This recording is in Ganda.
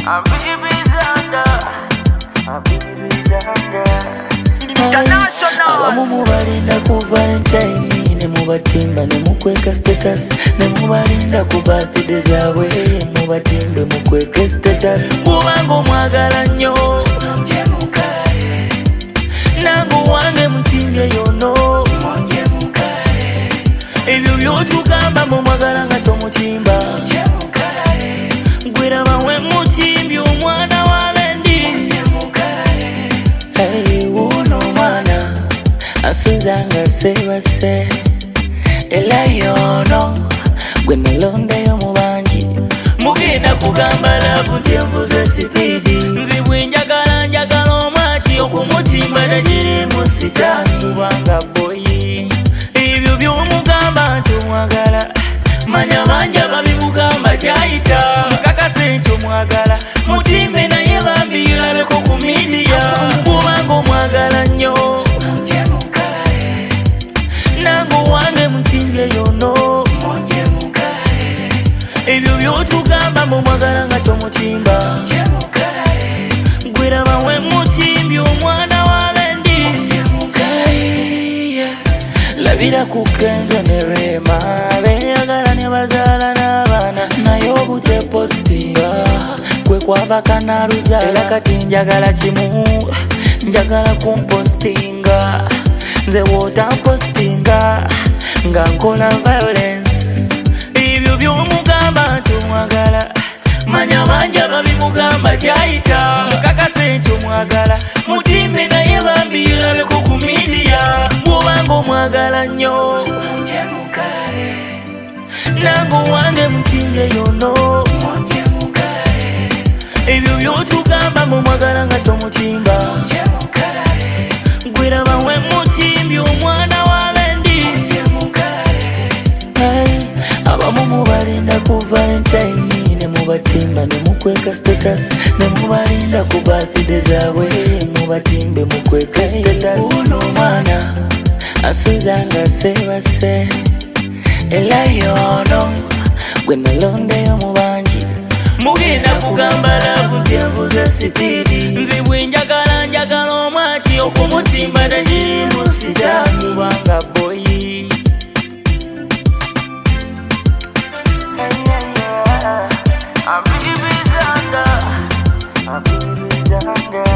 Abamu mubalinda ku Valentine ne mubatimba ne mukweka status, ne mubalinda ku birthday zaabwe mubatimbe mukweka status. Kubanga omwagala nnyo monje mukale, nangu wange mutimbye yono monje mukale. Ebyo byotugamba mumwagala nga tomutimba monje mukale, gwera bawe mutimbye omwana wa bendi monje mukale. Hey, uno mwana asuzanga sebase ela yono gwe nalondayo mu bangi mugenda kugamba laavu nti envuze sipidi nzibwe njagala omwati okumutimba tagirimu sitaani kubanga boyi ebyo byomugamba nti omwagala manya bangi ababimugamba tyayita mukakase nti omwagala mutimbe naye bambirabeko ku midiya kubanga omwagala nnyo nangu wange mutimbye yono monje mukale. Ebyo byotugamba mumwagala nga tomutimba monje mukale, gwera bawe mutimbye omwana wa bendi monje mukale. Labira ku Kenzo ne Rema beyagala ne bazaala n'abaana naye obute postinga kwe kwava kanaluza era kati njagala kimu njagala kumpostinga nze wotampostinga nga nkola violence. Ebyo byomugamba nti omwagala manya bangi ababimugamba tyayita mukakase nti omwagala mutimbe naye bambirabeko ku midiya bwobanga omwagala nnyo monje mukale, nangu wange mutimbye yono monje mukale. Ebyo byotugamba mumwagala nga tomutimba monje mukale, gwera bawe mutimbye omwana wa bendi monje mukale. Abamu mubalinda ku Valentine ne mubatimba ne mukweka status, ne mubalinda ku birthday zaabwe mubatimbe mukweka status. Uno mwana asuzanga sebase ela yono gwe nalondayo mu bangi mugenda kugamba laavu nti envuze sipidi nzibwe njagala omwati okumutimba tagirimu sitaani kubanga boyi I'm